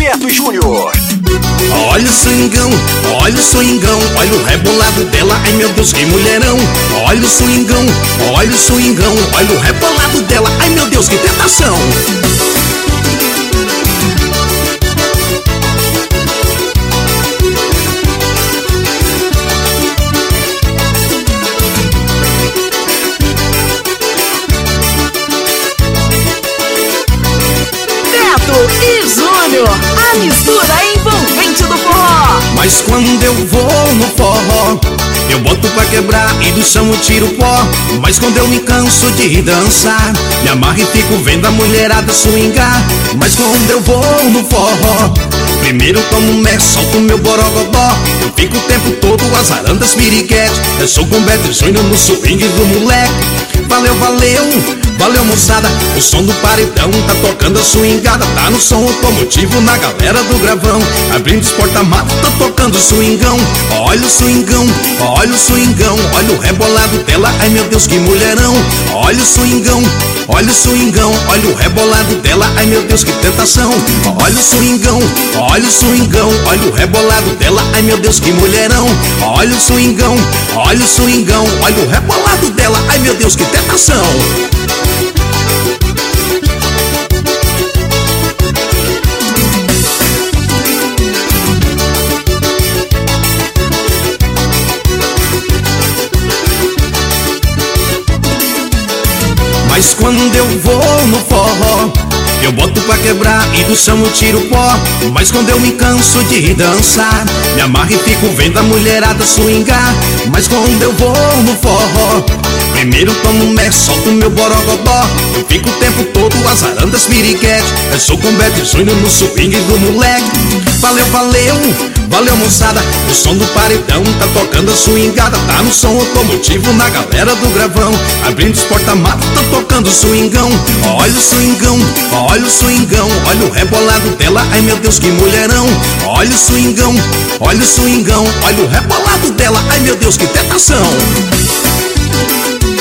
Neto Júnior. Olha o swingão, olha o swingão, olha o rebolado dela, ai meu Deus que mulherão. Olha o swingão, olha o swingão, olha o rebolado dela, ai meu Deus que tentação. Neto e Júnior, a mistura envolvente do forró. Mas quando eu vou no forró, eu boto pra quebrar e do chão eu tiro pó. Mas quando eu me canso de dançar, me amarro e fico vendo a mulherada swingar. Mas quando eu vou no forró, primeiro tomo um mé, solto meu borogodó. Eu fico o tempo todo azarando as piriguetes. Eu sou com Beto Júnior no swing do moleque. Valeu, valeu, valeu moçada, o som do paredão tá tocando a swingada. Tá no som automotivo na galera do gravão, abrindo os porta-matos, tá tocando o swingão. Olha o swingão, olha o swingão, olha o rebolado dela, ai meu Deus que mulherão. Olha o swingão, olha o swingão, olha o rebolado dela, ai meu Deus que tentação. Olha o swingão, olha o swingão, olha o rebolado dela, ai meu Deus que mulherão. Olha o swingão, olha o swingão, olha o rebolado dela, ai meu Deus que tentação. Mas quando eu vou no forró, eu boto pra quebrar e do chão eu tiro pó. Mas quando eu me canso de dançar, me amarro e fico vendo a mulherada swingar. Mas quando eu vou no forró, primeiro tomo um mé, solto meu borogodó. Eu fico o tempo todo azarando as piriguetes. Eu sou com Beto Júnior no swing do moleque. Valeu, valeu, valeu moçada, o som do paredão tá tocando a swingada. Tá no som automotivo na galera do gravão, abrindo os porta-matos, tá tocando o swingão. Olha o swingão, olha o swingão, olha o rebolado dela, ai meu Deus que mulherão. Olha o swingão, olha o swingão, olha o rebolado dela, ai meu Deus que tentação.